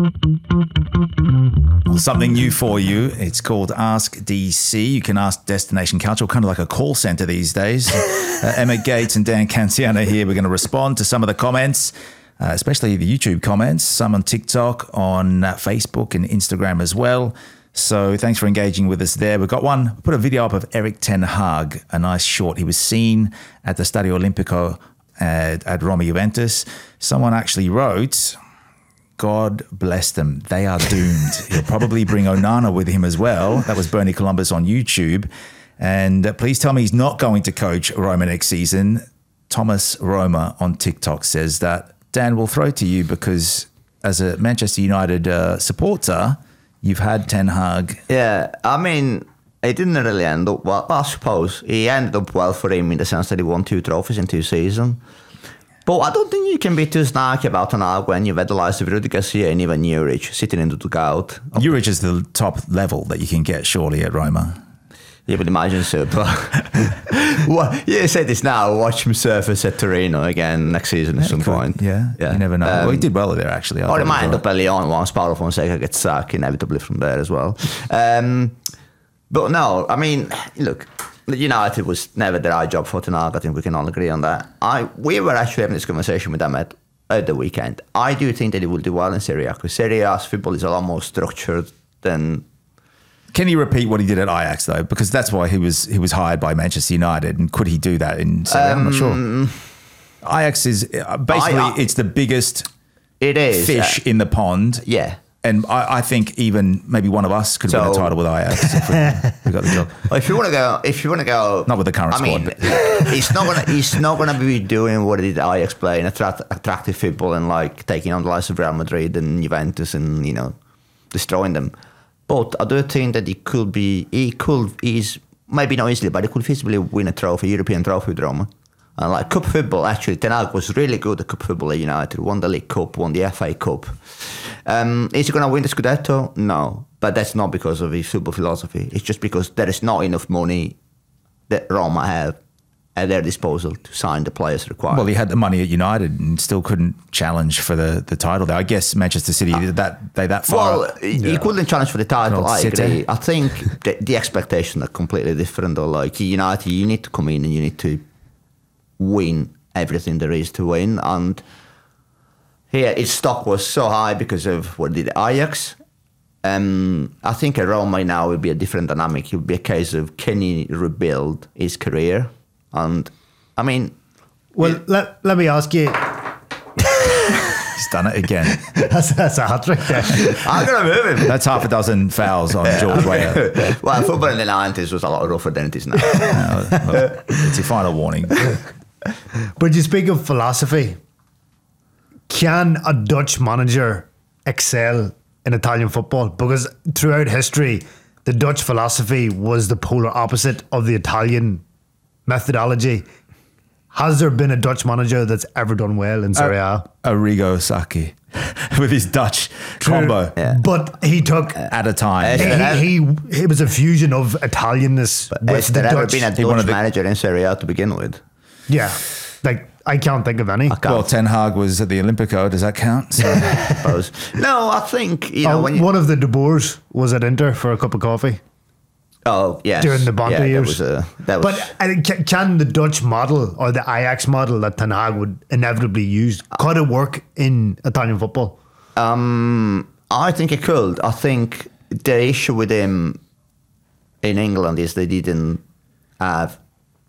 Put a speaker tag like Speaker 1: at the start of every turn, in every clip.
Speaker 1: Something new for you. It's called Ask DC. You can ask Destination Culture, kind of like a call center these days. Emma Gates and Dan Canciano here. We're going to respond to some of the comments, especially the YouTube comments, some on TikTok, on Facebook and Instagram as well. So thanks for engaging with us there. We've got one, put a video up of Erik ten Hag, a nice short. He was seen at the Stadio Olimpico at Roma Juventus. Someone actually wrote, God bless them. They are doomed. He'll probably bring Onana with him as well. That was Bernie Columbus on YouTube. And please tell me he's not going to coach Roma next season. Thomas Roma on TikTok says that. Dan, we'll throw it to you because as a Manchester United supporter, you've had Ten Hag.
Speaker 2: Yeah, I mean, it didn't really end up well. I suppose he ended up well for him in the sense that he won 2 trophies in 2 seasons. But I don't think you can be too snarky about Ten Hag when you've had the likes of Rudi Garcia and even Juric sitting in the dugout.
Speaker 1: Juric is the top level that you can get, surely, at Roma.
Speaker 2: You would imagine so. But well, you say this now, watch him surface at Torino again next season at some point.
Speaker 1: Yeah, you never know. Well, he did well there, actually.
Speaker 2: Or he might end up at Lyon once Paulo Fonseca gets sacked inevitably from there as well. But no, I mean, look, United was never the right job for Ten Hag. I think we can all agree on that. We were actually having this conversation with them at the weekend. I do think that he will do well in Serie A because Serie A's football is a lot more structured than...
Speaker 1: Can he repeat what he did at Ajax, though? Because that's why he was hired by Manchester United. And could he do that in Serie A? I'm not sure. Ajax is basically, it's the biggest fish in the pond.
Speaker 2: Yeah.
Speaker 1: And I think even maybe one of us could win a title with Ajax if we got the job.
Speaker 2: Well, if you want to go,
Speaker 1: not with the current squad.
Speaker 2: Mean, he's not gonna be doing what he did at Ajax, playing attractive football and like taking on the likes of Real Madrid and Juventus and destroying them. But I do think that he's maybe not easily, but he could feasibly win a trophy, European trophy with Roma. And like cup football, actually, Ten Hag was really good at cup football at United. Won the League Cup, won the FA Cup. Is he going to win the Scudetto? No. But that's not because of his football philosophy. It's just because there is not enough money that Roma have at their disposal to sign the players required.
Speaker 1: Well, he had the money at United and still couldn't challenge for the title there. I guess Manchester City, that far.
Speaker 2: Well, he couldn't challenge for the title, I agree. I think the expectations are completely different. Though. Like United, you need to come in and you need to win everything there is to win. And here, his stock was so high because of what did Ajax. I think at Roma now will be a different dynamic. It will be a case of can he rebuild his career? And I mean,
Speaker 3: well, let me ask you.
Speaker 1: He's done it again.
Speaker 3: That's a hat trick there.
Speaker 2: I'm gonna move him.
Speaker 1: That's half a dozen fouls on George Weah.
Speaker 2: Well, football in the 90s was a lot rougher than it is now.
Speaker 1: Well, it's your final warning.
Speaker 3: But you speak of philosophy. Can a Dutch manager excel in Italian football? Because throughout history, the Dutch philosophy was the polar opposite of the Italian methodology. Has there been a Dutch manager that's ever done well in Serie A?
Speaker 1: Arrigo Sacchi with his Dutch combo.
Speaker 3: Yeah. But he took
Speaker 1: at a time.
Speaker 3: He was a fusion of Italianness with
Speaker 2: has
Speaker 3: the
Speaker 2: there ever
Speaker 3: Dutch.
Speaker 2: been a Dutch manager in Serie A to begin with?
Speaker 3: Yeah. Like, I can't think of any.
Speaker 1: Well, Ten Hag was at the Olimpico. Does that count? So.
Speaker 2: I suppose. No, I think, when
Speaker 3: one of the De Boers was at Inter for a cup of coffee.
Speaker 2: Oh, yes.
Speaker 3: During the Bonte years.
Speaker 2: But
Speaker 3: can the Dutch model or the Ajax model that Ten Hag would inevitably use, could it work in Italian football?
Speaker 2: I think it could. I think the issue with him in England is they didn't have...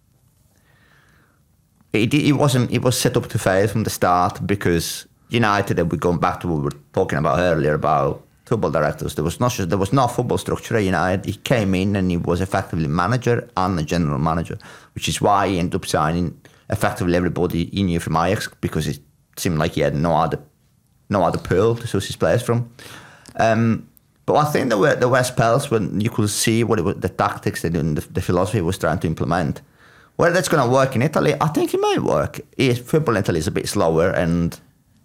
Speaker 2: It was set up to fail from the start because United, and we're going back to what we were talking about earlier about football directors. There was no football structure at United. He came in and he was effectively manager and a general manager, which is why he ended up signing effectively everybody he knew from Ajax because it seemed like he had no other pool to source his players from. But I think there were spells when you could see what it was, the tactics and the philosophy he was trying to implement. Whether that's going to work in Italy, I think it might work. Football in Italy is a bit slower and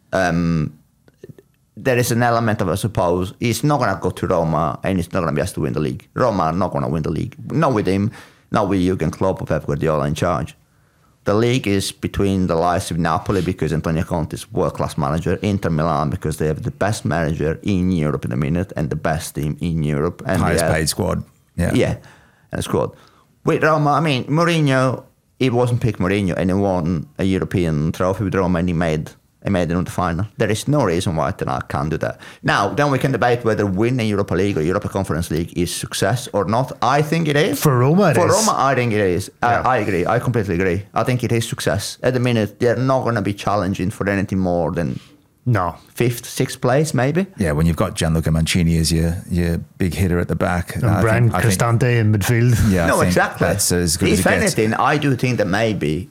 Speaker 2: there is an element of, I suppose, he's not going to go to Roma and he's not going to be asked to win the league. Roma are not going to win the league. Not with him, not with Jurgen Klopp or Pep Guardiola in charge. The league is between the likes of Napoli because Antonio Conte is world-class manager, Inter Milan because they have the best manager in Europe in a minute and the best team in Europe. And
Speaker 1: Highest paid squad.
Speaker 2: Yeah, and squad. With Roma, I mean, Mourinho, he wasn't picked Mourinho and he won a European trophy with Roma and he made it into the final. There is no reason why Ten Hag can't do that. Now, then we can debate whether winning Europa League or Europa Conference League is success or not. I think it is.
Speaker 3: For Roma, it is.
Speaker 2: For Roma, I think it is.
Speaker 3: Yeah.
Speaker 2: I agree. I completely agree. I think it is success. At the minute, they're not going to be challenging for anything more than
Speaker 3: No.
Speaker 2: 5th, 6th place, maybe.
Speaker 1: Yeah, when you've got Gianluca Mancini as your big hitter at the back.
Speaker 3: And Brian Cristante in midfield.
Speaker 1: Yeah,
Speaker 2: No,
Speaker 1: I think
Speaker 2: exactly.
Speaker 1: that's as good
Speaker 2: if
Speaker 1: as it gets.
Speaker 2: anything, I do think that maybe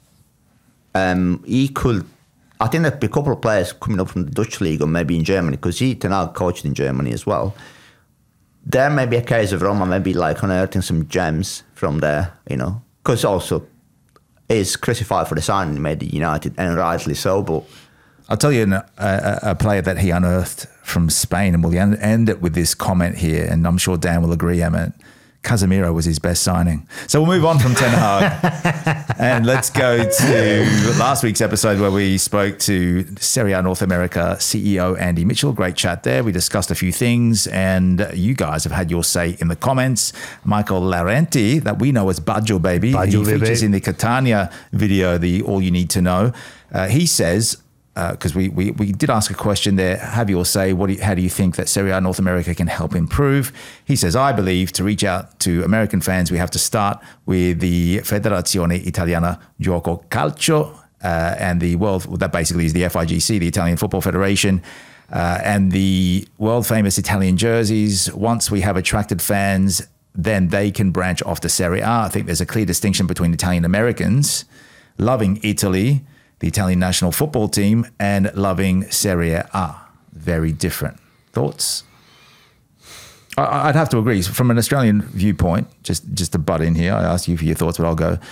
Speaker 2: he could. I think that a couple of players coming up from the Dutch league or maybe in Germany, because he now coached in Germany as well. There may be a case of Roma maybe like unearthing some gems from there, because also is crucified for the signing he made at United, and rightly so. But
Speaker 1: I'll tell you a player that he unearthed from Spain, and we'll end it with this comment here, and I'm sure Dan will agree, Emmett. Casemiro was his best signing. So we'll move on from Ten Hag and let's go to last week's episode where we spoke to Serie A North America CEO Andy Mitchell. Great chat there. We discussed a few things and you guys have had your say in the comments. Michael Laurenti, that we know as Baggio Baby, he features in the Catania video, the All You Need to Know. He says, because we did ask a question there, have your say, how do you think that Serie A North America can help improve? He says, I believe to reach out to American fans, we have to start with the Federazione Italiana Gioco Calcio and the world, that basically is the FIGC, the Italian Football Federation, and the world famous Italian jerseys. Once we have attracted fans, then they can branch off to Serie A. I think there's a clear distinction between Italian Americans loving Italy, the Italian national football team, and loving Serie A. Very different. Thoughts? I'd have to agree. From an Australian viewpoint, just to butt in here, I asked you for your thoughts, but I'll go.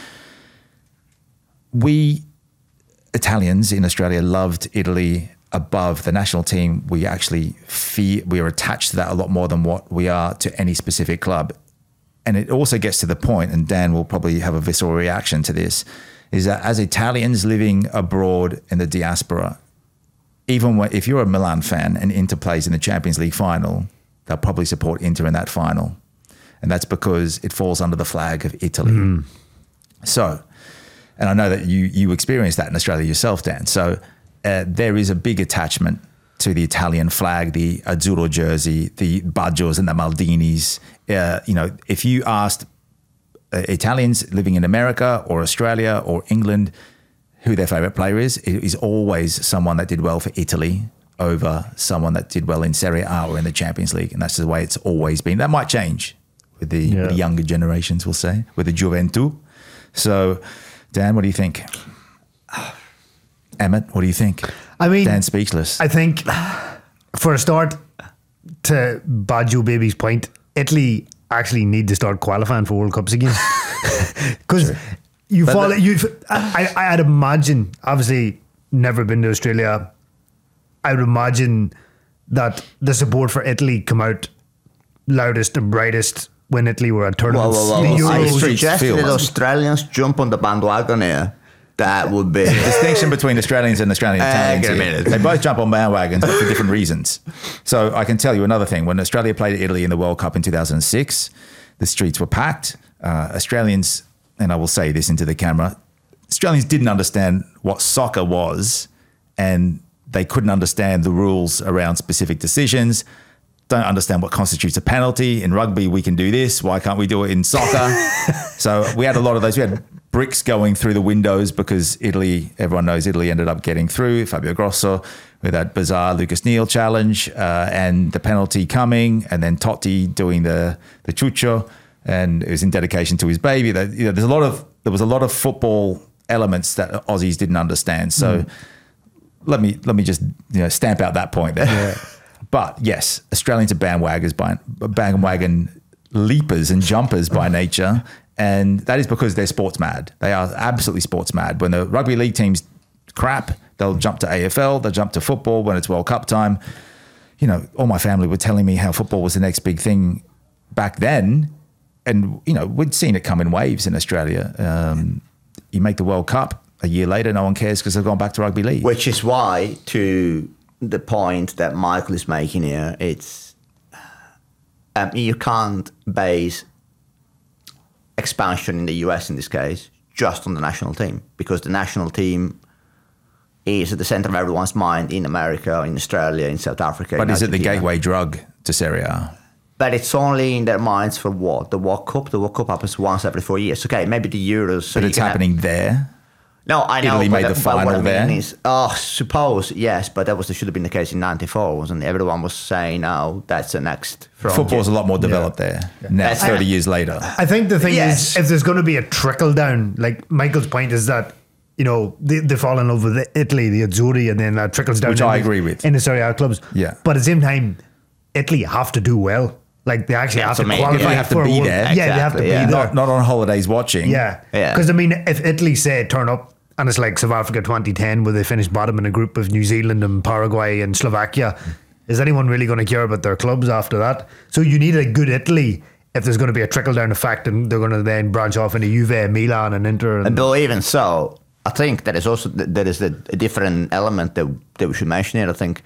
Speaker 1: We Italians in Australia loved Italy above the national team. We actually we are attached to that a lot more than what we are to any specific club. And it also gets to the point, and Dan will probably have a visceral reaction to this, is that as Italians living abroad in the diaspora, even if you're a Milan fan and Inter plays in the Champions League final, they'll probably support Inter in that final. And that's because it falls under the flag of Italy. Mm. So, and I know that you experienced that in Australia yourself, Dan. So there is a big attachment to the Italian flag, the Azzurro jersey, the Baggios and the Maldinis. If you asked Italians living in America or Australia or England who their favorite player is, it is always someone that did well for Italy over someone that did well in Serie A or in the Champions League. And that's the way it's always been. That might change with the younger generations, we'll say, with the Juventus. So, Dan, what do you think? Emmett, what do you think?
Speaker 3: I mean,
Speaker 1: Dan's speechless.
Speaker 3: I think, for a start, to Baggio Baby's point, Italy actually need to start qualifying for World Cups again. Because I'd imagine, obviously, never been to Australia, I would imagine that the support for Italy come out loudest and brightest when Italy were at tournaments.
Speaker 2: I suggested that Australians jump on the bandwagon here. That would be
Speaker 1: distinction between Australians and Italians. They both jump on bandwagons, but for different reasons. So I can tell you another thing. When Australia played Italy in the World Cup in 2006, the streets were packed. Australians, and I will say this into the camera, Australians didn't understand what soccer was, and they couldn't understand the rules around specific decisions. Don't understand what constitutes a penalty. In rugby, we can do this. Why can't we do it in soccer? So we had a lot of those. We had bricks going through the windows because Italy, everyone knows Italy ended up getting through. Fabio Grosso with that bizarre Lucas Neal challenge and the penalty coming, and then Totti doing the chucho, and it was in dedication to his baby. That there was a lot of football elements that Aussies didn't understand. So let me just stamp out that point there. Yeah. But yes, Australians are bandwagon leapers and jumpers by nature. And that is because they're sports mad. They are absolutely sports mad. When the rugby league team's crap, they'll jump to AFL, they'll jump to football when it's World Cup time. All my family were telling me how football was the next big thing back then. And, we'd seen it come in waves in Australia. you make the World Cup a year later, no one cares because they've gone back to rugby league.
Speaker 2: Which is why, to the point that Michael is making here, it's you can't base expansion in the US in this case just on the national team, because the national team is at the center of everyone's mind in America, in Australia, in South Africa.
Speaker 1: But is it the
Speaker 2: Argentina.
Speaker 1: gateway drug to Serie A?
Speaker 2: But it's only in their minds for what? The World Cup? The World Cup happens once every 4 years. Okay, maybe the Euros. So
Speaker 1: But it's happening there.
Speaker 2: No, I know.
Speaker 1: Italy made the
Speaker 2: but
Speaker 1: final
Speaker 2: what I
Speaker 1: there.
Speaker 2: mean is, suppose, yes, but that should have been the case in '94, wasn't it? Everyone was saying, "Oh, that's the next frontier."
Speaker 1: Football's a lot more developed there now,
Speaker 2: That's
Speaker 1: 30 years later.
Speaker 3: I think the thing
Speaker 2: Yes.
Speaker 3: is, if there's going to be a trickle down, like Michael's point is that, you know, they fall in love with Italy, the Azzurri, and then that trickles down.
Speaker 1: Which I agree with.
Speaker 3: In the Serie A clubs.
Speaker 1: Yeah.
Speaker 3: But at the same time, Italy have to do well. Like, they actually have
Speaker 2: That's
Speaker 3: to
Speaker 2: amazing.
Speaker 3: qualify.
Speaker 1: They have to
Speaker 3: for a
Speaker 1: be
Speaker 3: World-
Speaker 1: there.
Speaker 3: Yeah, they have to
Speaker 2: Exactly,
Speaker 3: be
Speaker 2: yeah.
Speaker 3: there.
Speaker 1: Not on holidays watching.
Speaker 3: Yeah.
Speaker 2: Yeah.
Speaker 3: Because, I mean, if Italy, say, turn up and it's like South Africa 2010 where they finished bottom in a group of New Zealand and Paraguay and Slovakia, is anyone really going to care about their clubs after that? So you need a good Italy if there's going to be a trickle-down effect and they're going to then branch off into Juve, Milan and Inter. And
Speaker 2: But even so, I think that is also there is a different element that we should mention here. I think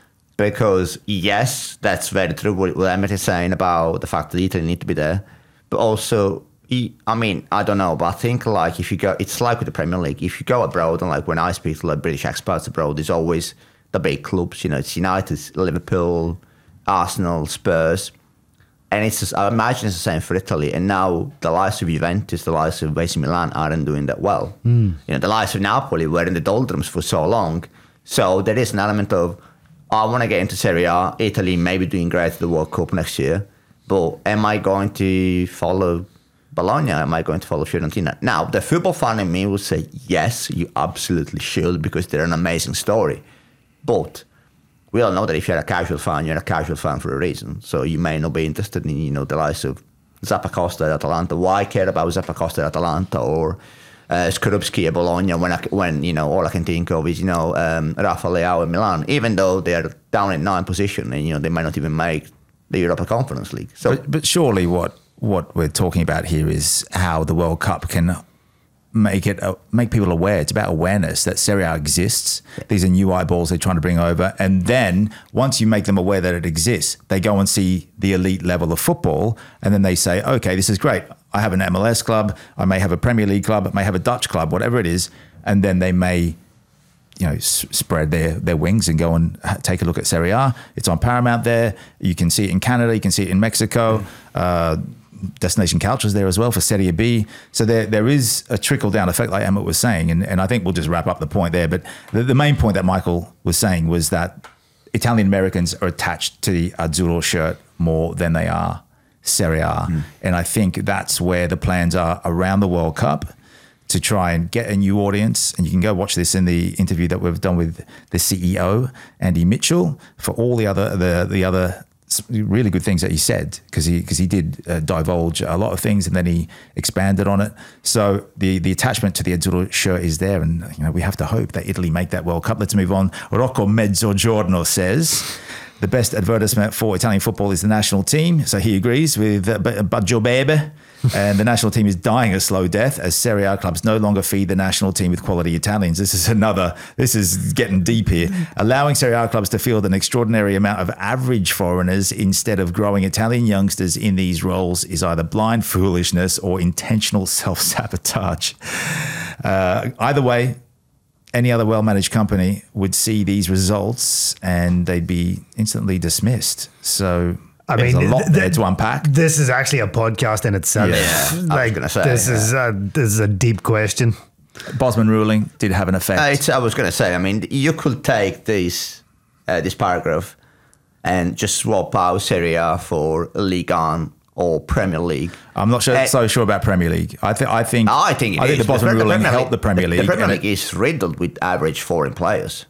Speaker 2: because yes, that's very true what Emmett is saying about the fact that Italy need to be there, but also. I mean, I don't know, but I think like if you go, it's like with the Premier League. If you go abroad, and like when I speak to like British experts abroad, there's always the big clubs. You know, it's United, Liverpool, Arsenal, Spurs, and it's just, I imagine it's the same for Italy. And now the likes of Juventus, the likes of AC Milan aren't doing that well. You know, the likes of Napoli were in the doldrums for so long. So there is an element of I want to get into Serie A. Italy may be doing great at the World Cup next year, but am I going to follow Bologna? Am I going to follow Fiorentina? Now, the football fan in me will say, yes, you absolutely should, because they're an amazing story. But we all know that if you're a casual fan, you're a casual fan for a reason. So you may not be interested in, you know, the likes of Zappacosta at Atalanta. Why care about Zappacosta at Atalanta or Skorupski at Bologna when you know, all I can think of is, you know, Rafa Leao at Milan, even though they're down in 9th position and, you know, they might not even make the Europa Conference League. So,
Speaker 1: But surely what we're talking about here is how the World Cup can make people aware. It's about awareness that Serie A exists. These are new eyeballs they're trying to bring over. And then once you make them aware that it exists, they go and see the elite level of football. And then they say, okay, this is great. I have an MLS club. I may have a Premier League club. I may have a Dutch club, whatever it is. And then they may, you know, spread their wings and go and take a look at Serie A. It's on Paramount there. You can see it in Canada. You can see it in Mexico. Destination Culture is there as well for Serie B. So there is a trickle-down effect, like Emmett was saying, and I think we'll just wrap up the point there. But the main point that Michael was saying was that Italian Americans are attached to the Azzurro shirt more than they are Serie A. And I think that's where the plans are around the World Cup, to try and get a new audience. And you can go watch this in the interview that we've done with the CEO, Andy Mitchell, for all the other really good things that he said, because he did divulge a lot of things and then he expanded on it. So the attachment to the Azzurro shirt is there, and you know, we have to hope that Italy make that World Cup. Let's move on. Rocco Mezzogiorno says the best advertisement for Italian football is the national team. So he agrees with Baggio Bebe. And the national team is dying a slow death as Serie A clubs no longer feed the national team with quality Italians. This is getting deep here. Allowing Serie A clubs to field an extraordinary amount of average foreigners instead of growing Italian youngsters in these roles is either blind foolishness or intentional self-sabotage. Either way, any other well-managed company would see these results and they'd be instantly dismissed. So there's a lot there to unpack.
Speaker 3: This is actually a podcast in itself.
Speaker 2: Yeah, I was gonna say,
Speaker 3: this is a deep question.
Speaker 1: Bosman ruling did have an effect.
Speaker 2: I was going to say, I mean, you could take this paragraph and just swap out Serie A for Ligue 1 or Premier League.
Speaker 1: I'm not so sure about Premier League. I think the Bosman ruling helped the Premier League.
Speaker 2: The Premier League is riddled with average foreign players.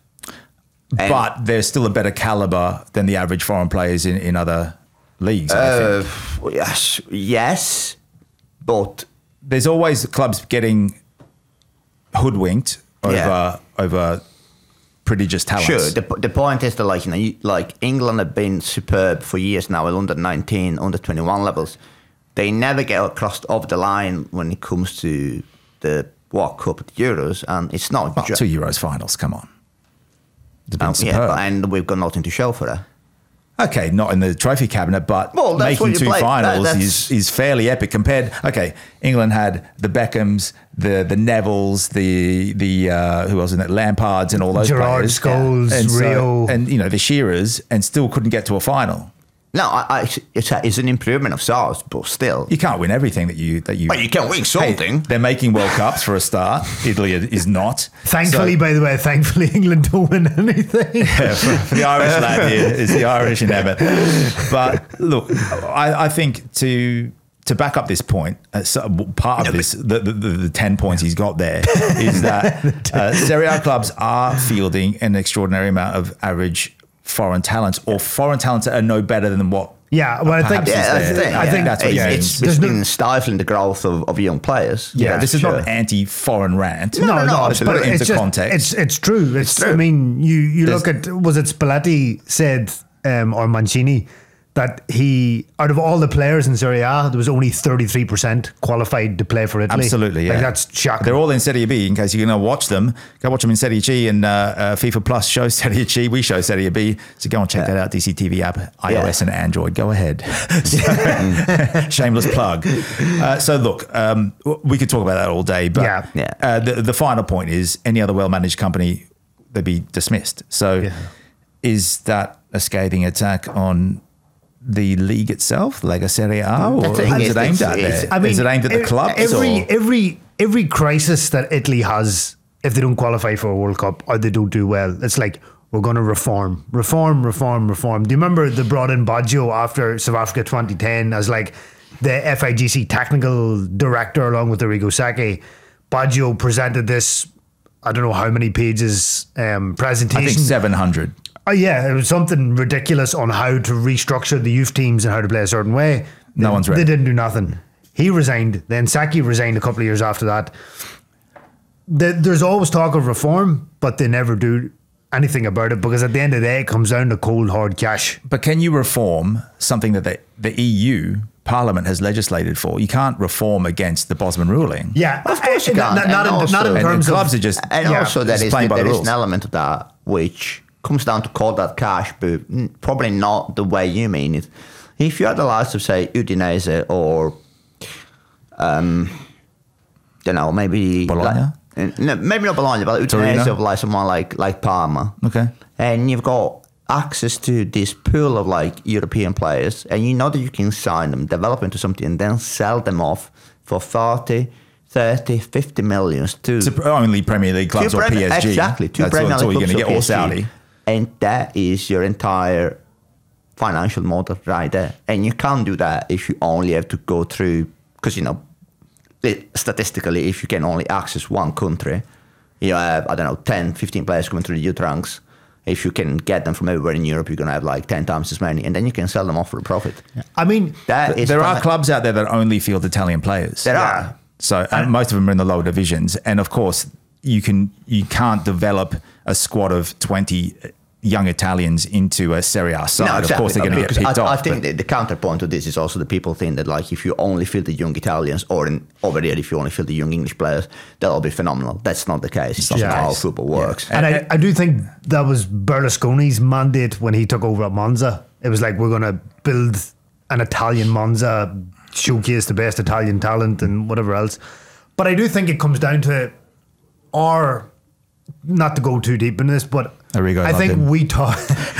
Speaker 1: But there's still a better caliber than the average foreign players in other leagues, I think.
Speaker 2: Yes, but
Speaker 1: there's always clubs getting hoodwinked over prodigious talents.
Speaker 2: Sure. The point is that, like, you know, like England have been superb for years now at under 19, under 21 levels. They never get across over the line when it comes to the World Cup, the Euros, and it's not
Speaker 1: Well, 2 Euros finals, come on. It's been
Speaker 2: yeah,
Speaker 1: superb.
Speaker 2: and we've got nothing to show for that.
Speaker 1: Okay, not in the trophy cabinet, but
Speaker 2: Well, that's
Speaker 1: making
Speaker 2: what you
Speaker 1: two
Speaker 2: play.
Speaker 1: finals
Speaker 2: That's-
Speaker 1: is fairly epic compared. Okay, England had the Beckhams, the Nevilles, the who else in it, Lampards, and all those
Speaker 3: Gerrard,
Speaker 1: players,
Speaker 3: Scholes,
Speaker 1: and
Speaker 3: Rio.
Speaker 1: and the Shearers, and still couldn't get to a final.
Speaker 2: No, it's an improvement of sorts, but still.
Speaker 1: You can't win everything that you.
Speaker 2: But you can win something.
Speaker 1: Hey, they're making World Cups for a start. Italy is not.
Speaker 3: Thankfully,
Speaker 1: So-
Speaker 3: by the way, England don't win anything.
Speaker 1: for the Irish lad here is the Irish in Emmett. But look, I think to back up this point, part of this, the 10 points he's got there is that Serie A clubs are fielding an extraordinary amount of average foreign talents, or foreign talents that are no better than what.
Speaker 3: Yeah, well, I think
Speaker 1: perhaps is
Speaker 2: Yeah, that's
Speaker 1: there.
Speaker 2: the thing.
Speaker 1: I think that's what he
Speaker 2: it's
Speaker 1: means.
Speaker 2: been stifling the growth of young players.
Speaker 1: Yeah, this is
Speaker 2: sure.
Speaker 1: not an anti-foreign rant.
Speaker 2: No,
Speaker 1: Let's put it into
Speaker 3: it's just-
Speaker 1: context.
Speaker 3: It's true. It's
Speaker 2: true.
Speaker 3: I mean, you
Speaker 1: There's-
Speaker 3: look at, was it Spalletti said, or Mancini, that he, out of all the players in Serie A, there was only 33% qualified to play for Italy.
Speaker 1: Absolutely, yeah.
Speaker 3: Like, that's shocking.
Speaker 1: They're all in Serie B. In case you're going to watch them, go watch them in Serie G, and FIFA Plus shows Serie G. We show Serie B. So go and check that out. DCTV app, iOS and Android. Go ahead. Shameless plug. So look, we could talk about that all day, but
Speaker 3: Yeah.
Speaker 1: the final point is any other well-managed company, they'd be dismissed. So is that a scathing attack on the league itself, Lega Serie A, or
Speaker 2: I think
Speaker 1: is it aimed at there?
Speaker 3: I mean,
Speaker 1: is it aimed at the clubs?
Speaker 3: every crisis that Italy has, if they don't qualify for a World Cup or they don't do well, it's like, we're going to reform. Do you remember they brought in Baggio after South Africa 2010 as like the FIGC technical director along with Arrigo Sacchi? Baggio presented this, I don't know how many pages presentation.
Speaker 1: I think 700.
Speaker 3: Oh yeah, it was something ridiculous on how to restructure the youth teams and how to play a certain way.
Speaker 1: No one's ready.
Speaker 3: They didn't do nothing. He resigned. Then Sacchi resigned a couple of years after that. There's always talk of reform, but they never do anything about it because at the end of the day, it comes down to cold, hard cash.
Speaker 1: But can you reform something that the EU Parliament has legislated for? You can't reform against the Bosman ruling.
Speaker 3: Yeah,
Speaker 2: Of course you can't.
Speaker 3: Not in
Speaker 1: And
Speaker 3: terms
Speaker 1: clubs
Speaker 3: of
Speaker 1: are just
Speaker 2: And
Speaker 3: Yeah,
Speaker 2: also there
Speaker 1: just
Speaker 2: is
Speaker 1: playing by the
Speaker 2: an
Speaker 1: rules.
Speaker 2: element of that which comes down to cold that cash, but probably not the way you mean it. If you had the likes of, say, Udinese or, maybe
Speaker 1: Bologna?
Speaker 2: No, maybe not Bologna, but Udinese
Speaker 1: Torino?
Speaker 2: of like someone like Parma.
Speaker 1: Okay.
Speaker 2: And you've got access to this pool of like European players, and you know that you can sign them, develop into something, and then sell them off for 30, 50 millions to
Speaker 1: Only Premier League clubs or PSG.
Speaker 2: Exactly, two
Speaker 1: That's
Speaker 2: Premier
Speaker 1: all
Speaker 2: League
Speaker 1: you're going to
Speaker 2: clubs
Speaker 1: get,
Speaker 2: or
Speaker 1: or
Speaker 2: PSG.
Speaker 1: Saudi.
Speaker 2: And that is your entire financial model right there. And you can't do that if you only have to go through, because, statistically, if you can only access one country, you have, 10, 15 players coming through the youth ranks. If you can get them from everywhere in Europe, you're going to have like 10 times as many. And then you can sell them off for a profit.
Speaker 3: I mean,
Speaker 2: That is
Speaker 1: There are
Speaker 2: fun-
Speaker 1: clubs out there that only field Italian players.
Speaker 2: There are.
Speaker 1: So and most of them are in the lower divisions, and of course you can't develop a squad of 20 young Italians into a Serie A side. Of course they're going to get
Speaker 2: Because
Speaker 1: picked off.
Speaker 2: I think
Speaker 1: but
Speaker 2: the counterpoint to this is also the people think that like if you only field the young Italians, or over there if you only field the young English players, that'll be phenomenal. That's not the case. It's just
Speaker 3: not
Speaker 2: not
Speaker 3: the
Speaker 2: how
Speaker 3: case.
Speaker 2: football works.
Speaker 3: and I do think that was Berlusconi's mandate when he took over at Monza. It was like, we're going to build an Italian Monza, showcase the best Italian talent and whatever else. But I do think it comes down to not to go too deep in this, but
Speaker 1: Arrigo
Speaker 3: I
Speaker 1: loved
Speaker 3: think
Speaker 1: him.
Speaker 3: we talk.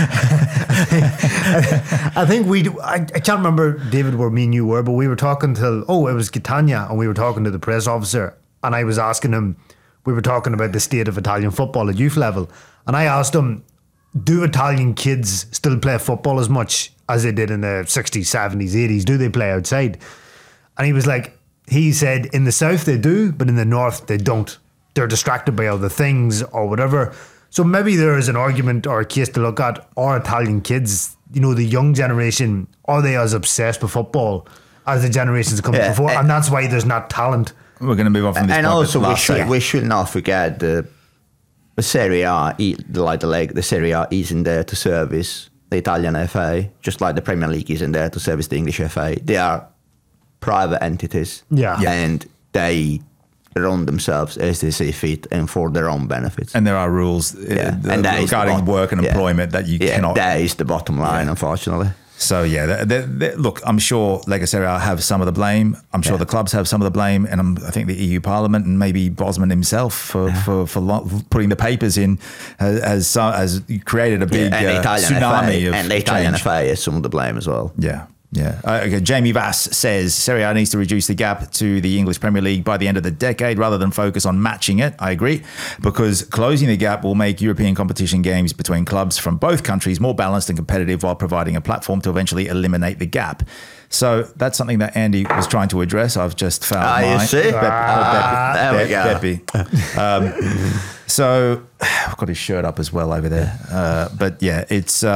Speaker 3: I think we do. I can't remember, David, where me and you were, but we were talking to, it was Catania, and we were talking to the press officer, and I was asking him, we were talking about the state of Italian football at youth level, and I asked him, do Italian kids still play football as much as they did in the 60s, 70s, 80s? Do they play outside? And he said, in the south they do, but in the north they don't. They're distracted by other things or whatever. So maybe there is an argument or a case to look at. Are Italian kids, the young generation, are they as obsessed with football as the generations coming before? And that's why there's not talent.
Speaker 1: we're going to move on from this
Speaker 2: And
Speaker 1: point,
Speaker 2: also
Speaker 1: but last thing.
Speaker 2: we should not forget the Serie A, the Serie A isn't there to service the Italian FA, just like the Premier League isn't there to service the English FA. They are private entities.
Speaker 3: Yeah.
Speaker 2: And they run themselves as they see fit and for their own benefits.
Speaker 1: And there are rules
Speaker 2: And that is
Speaker 1: regarding work and employment that you cannot.
Speaker 2: That is the bottom line, unfortunately.
Speaker 1: So look, I'm sure Lega Serie A have some of the blame. I'm sure the clubs have some of the blame, and I think the EU Parliament and maybe Bosman himself for putting the papers in has created a big
Speaker 2: and the Italian
Speaker 1: tsunami
Speaker 2: FA,
Speaker 1: of
Speaker 2: and the Italian
Speaker 1: change.
Speaker 2: FA has some of the blame as well.
Speaker 1: Yeah. Yeah. Okay. Jamie Vass says Serie A needs to reduce the gap to the English Premier League by the end of the decade rather than focus on matching it. I agree, because closing the gap will make European competition games between clubs from both countries more balanced and competitive while providing a platform to eventually eliminate the gap. So that's something that Andy was trying to address. I've just found
Speaker 2: You see?
Speaker 1: There
Speaker 2: we go.
Speaker 1: Beppe. So I've got his shirt up as well over there. But yeah,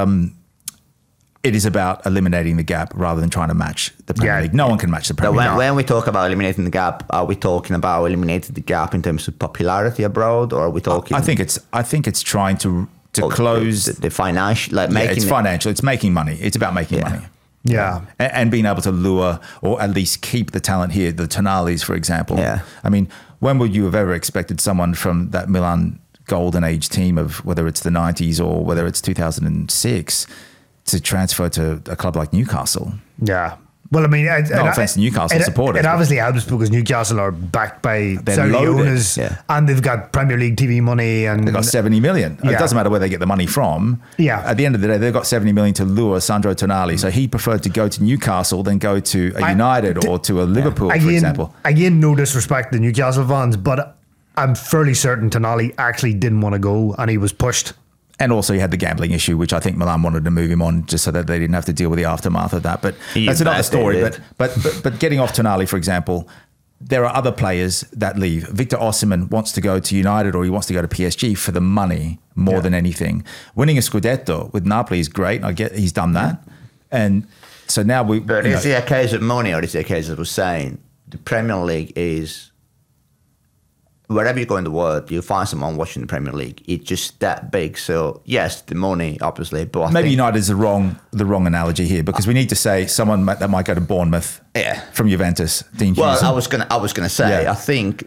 Speaker 1: it is about eliminating the gap rather than trying to match the Premier League. No one can match the Premier League.
Speaker 2: When we talk about eliminating the gap, are we talking about eliminating the gap in terms of popularity abroad, or are we talking?
Speaker 1: I think it's trying to close
Speaker 2: the financial, like making.
Speaker 1: It's financial. It's making money. It's about making money.
Speaker 3: Yeah.
Speaker 1: And being able to lure or at least keep the talent here. The Tonalis, for example.
Speaker 2: Yeah.
Speaker 1: I mean, when would you have ever expected someone from that Milan golden age team of whether it's the 90s or whether it's 2006 to transfer to a club like Newcastle?
Speaker 3: Yeah. Well, I mean,
Speaker 1: no offense to Newcastle supporters.
Speaker 3: It obviously helps because Newcastle are backed by Saudi owners, and they've got Premier League TV money, and
Speaker 1: they've got 70 million.
Speaker 3: Yeah.
Speaker 1: It doesn't matter where they get the money from.
Speaker 3: Yeah.
Speaker 1: At the end of the day, they've got 70 million to lure Sandro Tonali. So he preferred to go to Newcastle than go to a United or to a Liverpool, for example.
Speaker 3: Again, no disrespect to Newcastle fans, but I'm fairly certain Tonali actually didn't want to go, and he was pushed.
Speaker 1: And also he had the gambling issue, which I think Milan wanted to move him on just so that they didn't have to deal with the aftermath of that. But that's another story. But getting off Tonali, for example, there are other players that leave. Victor Osimhen wants to go to United or he wants to go to PSG for the money more than anything. Winning a Scudetto with Napoli is great. I get he's done that. And so now we...
Speaker 2: But is it a case of money or is it a case of saying the Premier League is... Wherever you go in the world, you find someone watching the Premier League. It's just that big. So yes, the money, obviously, but I
Speaker 1: maybe
Speaker 2: think
Speaker 1: United is the wrong analogy here because we need to say someone that might go to Bournemouth from Juventus. Dean
Speaker 2: well,
Speaker 1: Hughson.
Speaker 2: I was gonna say, I think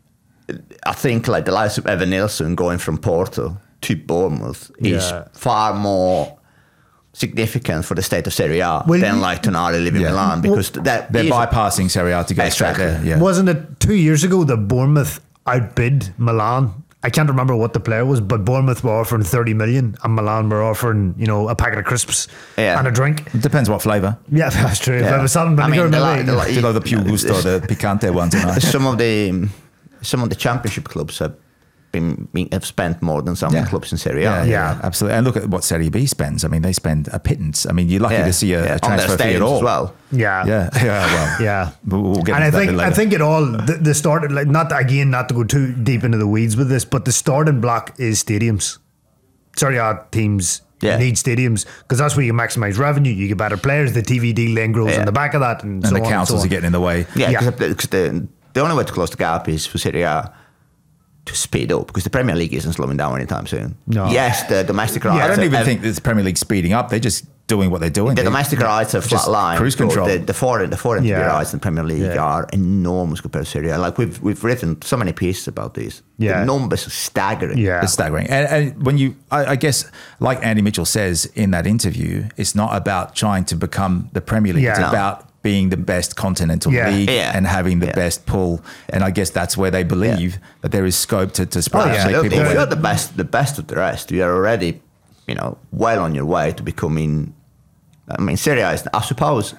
Speaker 2: like the likes of Evan Nilsson going from Porto to Bournemouth is far more significant for the state of Serie A than like Tonali living in Milan because they're
Speaker 1: bypassing Serie A to go straight there. Yeah.
Speaker 3: Wasn't it 2 years ago that Bournemouth outbid Milan? I can't remember what the player was, but Bournemouth were offering 30 million and Milan were offering, a packet of crisps and a drink.
Speaker 1: It depends what flavour.
Speaker 3: Yeah, that's true. If it was salt and vinegar,
Speaker 1: the Più Gusto, the Picante ones.
Speaker 2: Some of the championship clubs have spent more than some of the clubs in Serie A.
Speaker 1: Yeah, absolutely. And look at what Serie B spends. I mean, they spend a pittance. I mean, you're lucky to see a transfer fee at all.
Speaker 2: As well.
Speaker 3: Yeah.
Speaker 1: We'll get
Speaker 3: and
Speaker 1: into that later.
Speaker 3: I think it all the start, like not to go too deep into the weeds with this, but the starting block is stadiums. Serie A teams need stadiums because that's where you can maximize revenue. You get better players. The TV deal then grows on the back of that, and so
Speaker 1: the councils are getting in the way.
Speaker 2: Yeah, because the only way to close the gap is for Serie A to speed up because the Premier League isn't slowing down anytime soon.
Speaker 3: No.
Speaker 2: Yes, the domestic rights.
Speaker 1: I don't even think the Premier League's speeding up. They're just doing what they're doing.
Speaker 2: The domestic rights are flatline.
Speaker 1: Cruise control.
Speaker 2: The foreign TV rights in the Premier League are enormous compared to Serie A. Like we've written so many pieces about this. The numbers are staggering.
Speaker 3: Yeah,
Speaker 1: it's staggering. And when I guess, like Andy Mitchell says in that interview, it's not about trying to become the Premier League. It's about being the best continental league and having the best pull, and I guess that's where they believe that there is scope to spread.
Speaker 2: If you're the best of the rest, you are already, well on your way to becoming. I mean, Serie A is, I suppose.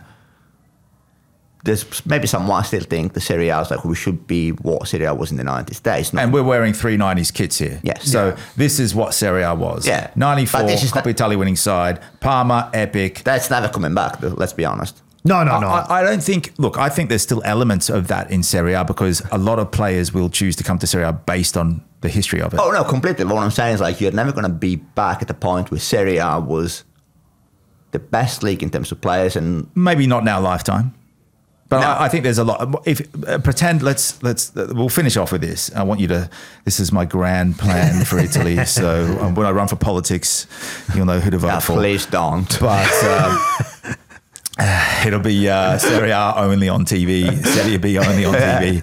Speaker 2: There's maybe someone still think the Serie A is like we should be what Serie A was in the 90s. That is not.
Speaker 1: And we're wearing 390s kits here.
Speaker 2: Yes.
Speaker 1: So this is what Serie A was.
Speaker 2: Yeah.
Speaker 1: 94, Coppa Italia winning side, Parma, epic.
Speaker 2: That's never coming back, though, let's be honest.
Speaker 3: No.
Speaker 1: I don't think. Look, I think there's still elements of that in Serie A because a lot of players will choose to come to Serie A based on the history of it.
Speaker 2: Oh no, completely. What I'm saying is like you're never going to be back at the point where Serie A was the best league in terms of players, and
Speaker 1: maybe not in our lifetime. But I think there's a lot. If pretend, we'll finish off with this. I want you to. This is my grand plan for Italy. So when I run for politics, you'll know who to vote for.
Speaker 2: Please don't.
Speaker 1: But It'll be Serie A only on TV, Serie B only on TV.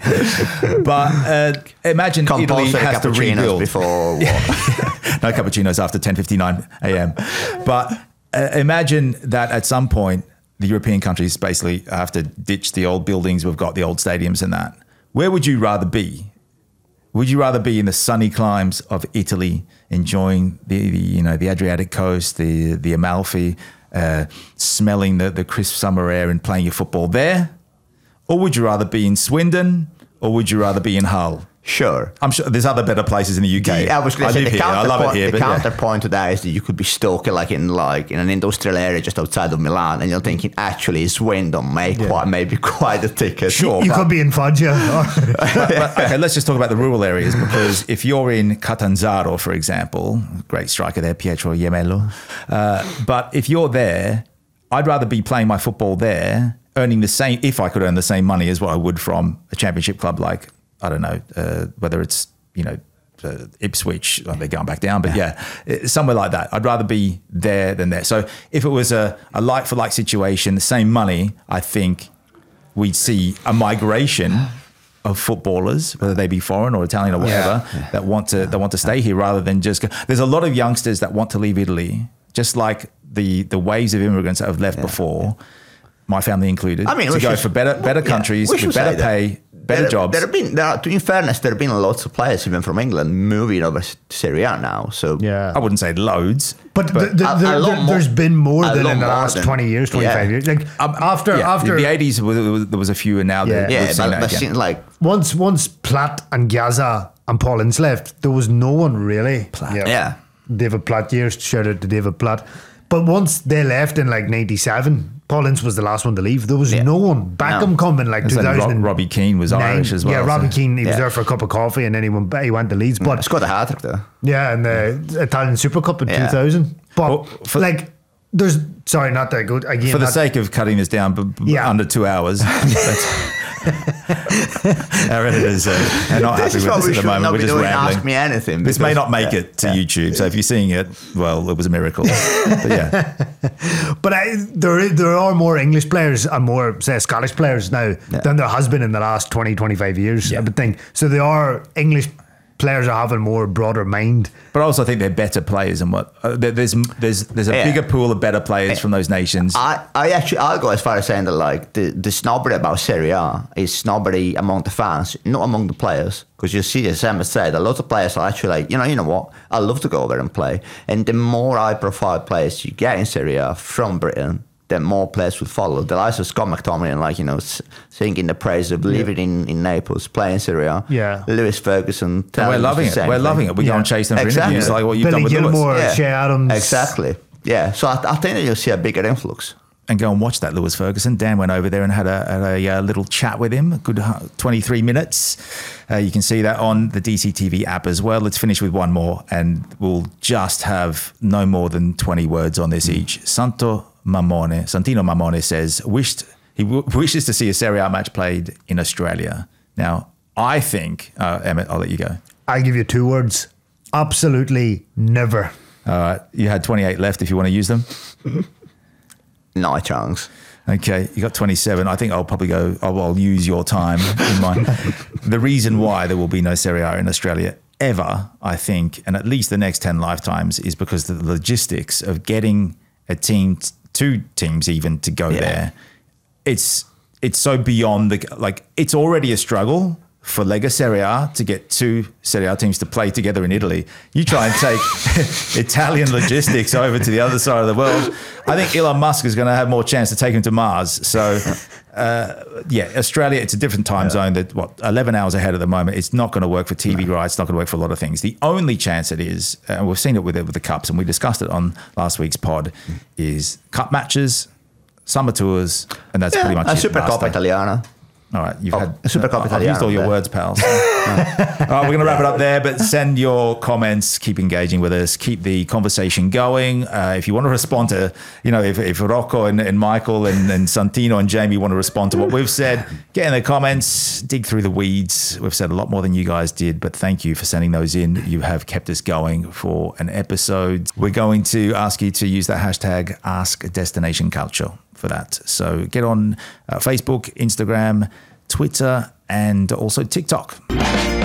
Speaker 1: But imagine Italy
Speaker 2: Compulsory
Speaker 1: has to
Speaker 2: cappuccinos
Speaker 1: rebuild.
Speaker 2: before what?
Speaker 1: No cappuccinos after 10:59 a.m. But imagine that at some point, the European countries basically have to ditch the old buildings. We've got the old stadiums and that. Where would you rather be? Would you rather be in the sunny climes of Italy, enjoying the Adriatic coast, the Amalfi, smelling the crisp summer air and playing your football there? Or would you rather be in Swindon? Or would you rather be in Hull?
Speaker 2: Sure.
Speaker 1: I'm sure there's other better places in the UK.
Speaker 2: I was going to say
Speaker 1: live
Speaker 2: the
Speaker 1: here. I love it here.
Speaker 2: The
Speaker 1: But yeah.
Speaker 2: counterpoint to that is that you could be stuck in an industrial area just outside of Milan, and you're thinking actually Swindon maybe quite a ticket.
Speaker 1: Sure.
Speaker 3: You could be in Foggia.
Speaker 1: But, okay, let's just talk about the rural areas, because if you're in Catanzaro, for example, great striker there, Pietro Gemello, but if you're there, I'd rather be playing my football there, earning the same, if I could earn the same money as what I would from a championship club like, I don't know, whether it's, Ipswich, they're going back down, but somewhere like that. I'd rather be there than there. So if it was a like-for-like situation, the same money, I think we'd see a migration of footballers, whether they be foreign or Italian or whatever, that want to stay here rather than just go. There's a lot of youngsters that want to leave Italy, just like the waves of immigrants that have left before, my family included, to go for better countries with better pay, better jobs.
Speaker 2: In fairness, there have been lots of players even from England moving over to Serie A now. So
Speaker 1: I wouldn't say loads,
Speaker 3: but there's been more than in the last 20 years, 25 years. Like after
Speaker 1: the 80s, there was a few, and now we've seen that again.
Speaker 2: Like
Speaker 3: once Platt and Gazza and Paul Ince left, there was no one really.
Speaker 2: Yeah.
Speaker 3: David Platt years. Shout out to David Platt. But once they left in like 97, Paul Ince was the last one to leave. There was no one. Beckham coming like 2000.
Speaker 1: Robbie Keane was Irish as well.
Speaker 3: Yeah, Robbie Keane, he was there for a cup of coffee and then he went to Leeds. But
Speaker 2: scored a hat-trick though.
Speaker 3: Yeah, in the Italian Super Cup in 2000. But there's, sorry, not that good. Again,
Speaker 1: for the sake of cutting this down under 2 hours, our editors are not happy with this at the moment. We're just rambling.
Speaker 2: Ask me anything.
Speaker 1: This may not make it to YouTube, so if you're seeing it, well, it was a miracle. But
Speaker 3: but there are more English players and more, say, Scottish players now than there has been in the last 20, 25 years, I would think. So they are English players are having more broader mind.
Speaker 1: But I also think they're better players and what there's a bigger pool of better players from those nations.
Speaker 2: I'll go as far as saying that like the snobbery about Serie A is snobbery among the fans, not among the players. Because you see, as Emma said, a lot of players are actually like, you know what, I'd love to go over and play. And the more high profile players you get in Serie A from Britain, then more players will follow. The likes of Scott McTominay, singing the praise of living in Naples, playing Serie A.
Speaker 3: Yeah.
Speaker 2: Lewis Ferguson.
Speaker 1: We're loving it. We're loving it. We go and chase them for interviews, like what you've done with
Speaker 3: Gilmore,
Speaker 1: Lewis.
Speaker 3: Shea Adams.
Speaker 2: Exactly. Yeah. So I think that you'll see a bigger influx.
Speaker 1: And go and watch that Lewis Ferguson. Dan went over there and had a little chat with him, a good 23 minutes. You can see that on the DCTV app as well. Let's finish with one more, and we'll just have no more than 20 words on this each. Santino Mamone says he wishes to see a Serie A match played in Australia. Now, I think, Emmett, I'll let you go.
Speaker 3: I'll give you 2 words. Absolutely never.
Speaker 1: All right, you had 28 left if you want to use them.
Speaker 2: No chance.
Speaker 1: Okay, you got 27. I think I'll probably go, I'll use your time in mine. The reason why there will be no Serie A in Australia ever, I think, and at least the next 10 lifetimes, is because the logistics of getting a team, 2 teams even, to go there, it's so beyond it's already a struggle for Lega Serie A to get 2 Serie A teams to play together in Italy. You try and take Italian logistics over to the other side of the world. I think Elon Musk is going to have more chance to take him to Mars. So, Australia, it's a different time zone that, 11 hours ahead at the moment. It's not going to work for TV rights. It's not going to work for a lot of things. The only chance it is, and we've seen it with the Cups, and we discussed it on last week's pod, is Cup matches, summer tours, and that's pretty much it.
Speaker 2: Supercoppa Italiana.
Speaker 1: All right, you've had
Speaker 2: Supercoppa
Speaker 1: I've used all your words, pals. All right, we're going to wrap it up there, but send your comments, keep engaging with us, keep the conversation going. If you want to respond to, if Rocco and Michael and Santino and Jamie want to respond to what we've said, get in the comments, dig through the weeds. We've said a lot more than you guys did, but thank you for sending those in. You have kept us going for an episode. We're going to ask you to use that hashtag AskDestinationCulture. for that. So get on Facebook, Instagram, Twitter, and also TikTok.